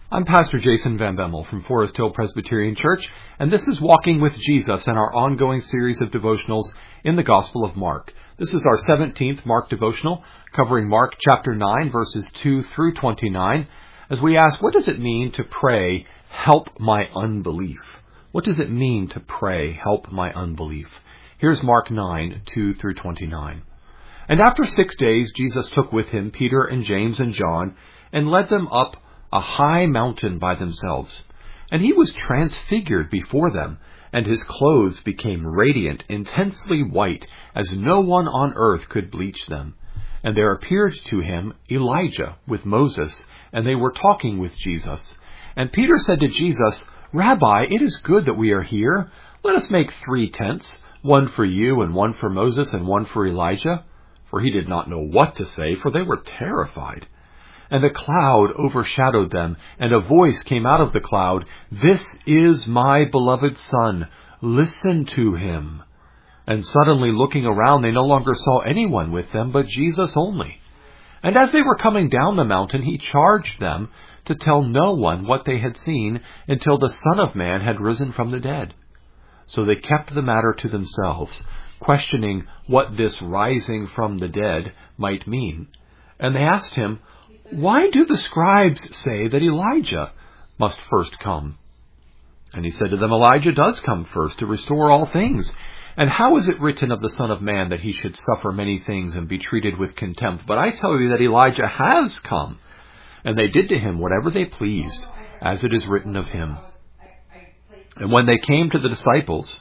I'm Pastor Jason Van Bemmel from Forest Hill Presbyterian Church, and this is Walking with Jesus and our ongoing series of devotionals in the Gospel of Mark. This is our 17th Mark devotional, covering Mark chapter 9, verses 2 through 29, as we ask, what does it mean to pray, help my unbelief? What does it mean to pray, help my unbelief? Here's Mark 9, 2 through 29. And after 6 days, Jesus took with him Peter and James and John, and led them up a high mountain by themselves. And he was transfigured before them, and his clothes became radiant, intensely white, as no one on earth could bleach them. And there appeared to him Elijah with Moses, and they were talking with Jesus. And Peter said to Jesus, "Rabbi, it is good that we are here. Let us make 3 tents, one for you, and one for Moses, and one for Elijah." For he did not know what to say, for they were terrified. And a cloud overshadowed them, and a voice came out of the cloud, "This is my beloved Son. Listen to him." And suddenly looking around, they no longer saw anyone with them, but Jesus only. And as they were coming down the mountain, he charged them to tell no one what they had seen until the Son of Man had risen from the dead. So they kept the matter to themselves, questioning what this rising from the dead might mean. And they asked him, "Why do the scribes say that Elijah must first come?" And he said to them, "Elijah does come first to restore all things. And how is it written of the Son of Man that he should suffer many things and be treated with contempt? But I tell you that Elijah has come, and they did to him whatever they pleased, as it is written of him." And when they came to the disciples,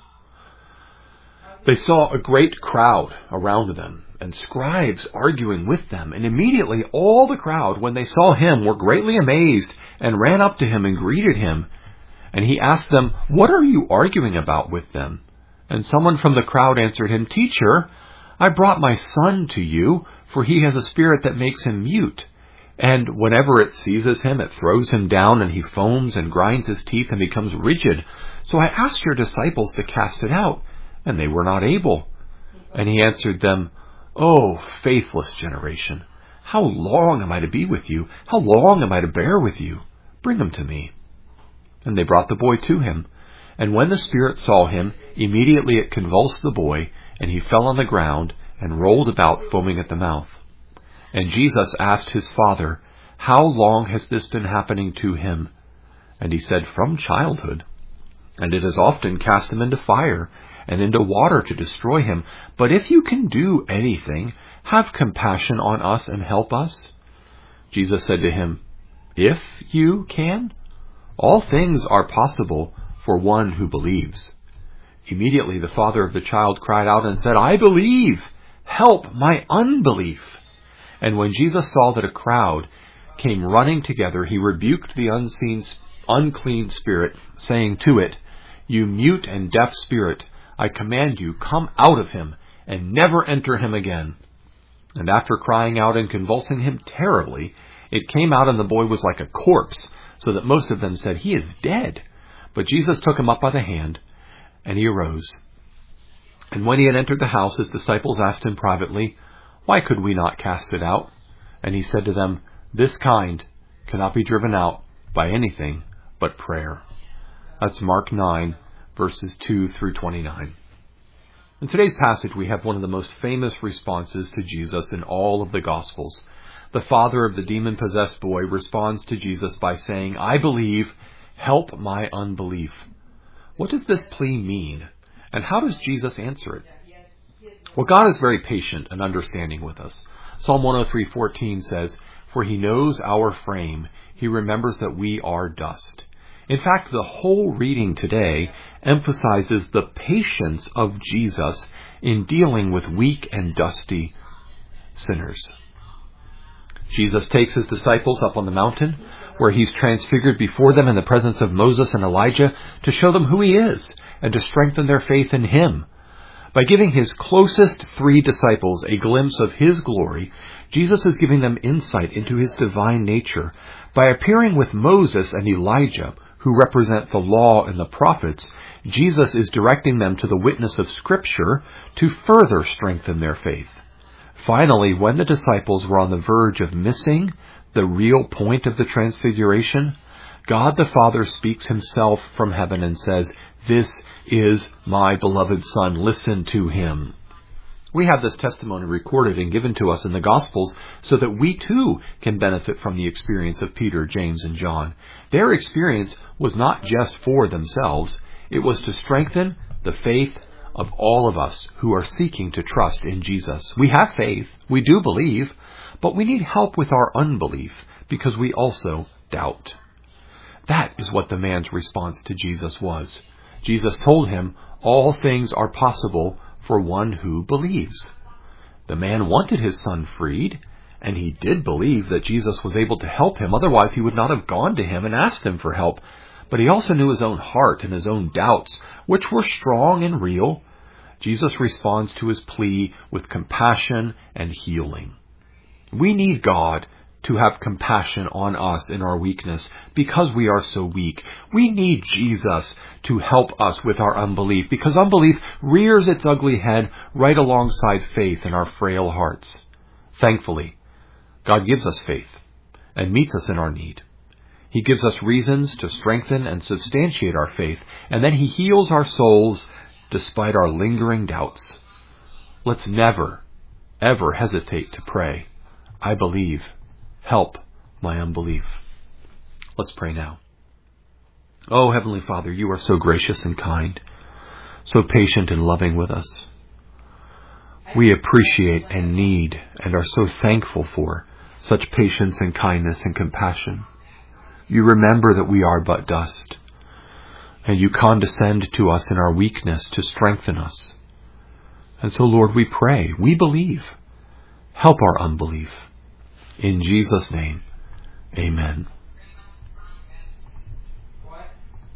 they saw a great crowd around them, and scribes arguing with them. And immediately all the crowd, when they saw him, were greatly amazed, and ran up to him and greeted him. And he asked them, "What are you arguing about with them?" And someone from the crowd answered him, "Teacher, I brought my son to you, for he has a spirit that makes him mute. And whenever it seizes him, it throws him down, and he foams and grinds his teeth and becomes rigid. So I asked your disciples to cast it out, and they were not able." And he answered them, "O faithless generation, how long am I to be with you? How long am I to bear with you? Bring him to me." And they brought the boy to him. And when the spirit saw him, immediately it convulsed the boy, and he fell on the ground and rolled about, foaming at the mouth. And Jesus asked his father, "How long has this been happening to him?" And he said, "From childhood. And it has often cast him into fire and into water to destroy him. But if you can do anything, have compassion on us and help us." Jesus said to him, "If you can, all things are possible for one who believes." Immediately the father of the child cried out and said, "I believe. Help my unbelief." And when Jesus saw that a crowd came running together, he rebuked the unclean spirit, saying to it, "You mute and deaf spirit, I command you, come out of him, and never enter him again." And after crying out and convulsing him terribly, it came out, and the boy was like a corpse, so that most of them said, "He is dead." But Jesus took him up by the hand, and he arose. And when he had entered the house, his disciples asked him privately, "Why could we not cast it out?" And he said to them, "This kind cannot be driven out by anything but prayer." That's Mark 9, verses 2 through 29. In today's passage, we have one of the most famous responses to Jesus in all of the Gospels. The father of the demon-possessed boy responds to Jesus by saying, "I believe, help my unbelief." What does this plea mean, and how does Jesus answer it? Well, God is very patient and understanding with us. Psalm 103:14 says, "For he knows our frame, he remembers that we are dust." In fact, the whole reading today emphasizes the patience of Jesus in dealing with weak and dusty sinners. Jesus takes his disciples up on the mountain, where he's transfigured before them in the presence of Moses and Elijah, to show them who he is and to strengthen their faith in him. By giving his closest 3 disciples a glimpse of his glory, Jesus is giving them insight into his divine nature. By appearing with Moses and Elijah, who represent the law and the prophets, Jesus is directing them to the witness of Scripture to further strengthen their faith. Finally, when the disciples were on the verge of missing the real point of the transfiguration, God the Father speaks himself from heaven and says, "This is my beloved Son, listen to him." We have this testimony recorded and given to us in the Gospels so that we too can benefit from the experience of Peter, James, and John. Their experience was not just for themselves. It was to strengthen the faith of all of us who are seeking to trust in Jesus. We have faith, we do believe, but we need help with our unbelief because we also doubt. That is what the man's response to Jesus was. Jesus told him, "All things are possible for one who believes." The man wanted his son freed, and he did believe that Jesus was able to help him. Otherwise, he would not have gone to him and asked him for help. But he also knew his own heart and his own doubts, which were strong and real. Jesus responds to his plea with compassion and healing. We need God to have compassion on us in our weakness because we are so weak. We need Jesus to help us with our unbelief because unbelief rears its ugly head right alongside faith in our frail hearts. Thankfully, God gives us faith and meets us in our need. He gives us reasons to strengthen and substantiate our faith, and then he heals our souls despite our lingering doubts. Let's never, ever hesitate to pray, "I believe. Help my unbelief." Let's pray now. Oh, Heavenly Father, you are so gracious and kind, so patient and loving with us. We appreciate and need and are so thankful for such patience and kindness and compassion. You remember that we are but dust, and you condescend to us in our weakness to strengthen us. And so, Lord, we pray, we believe. Help our unbelief. In Jesus' name, amen.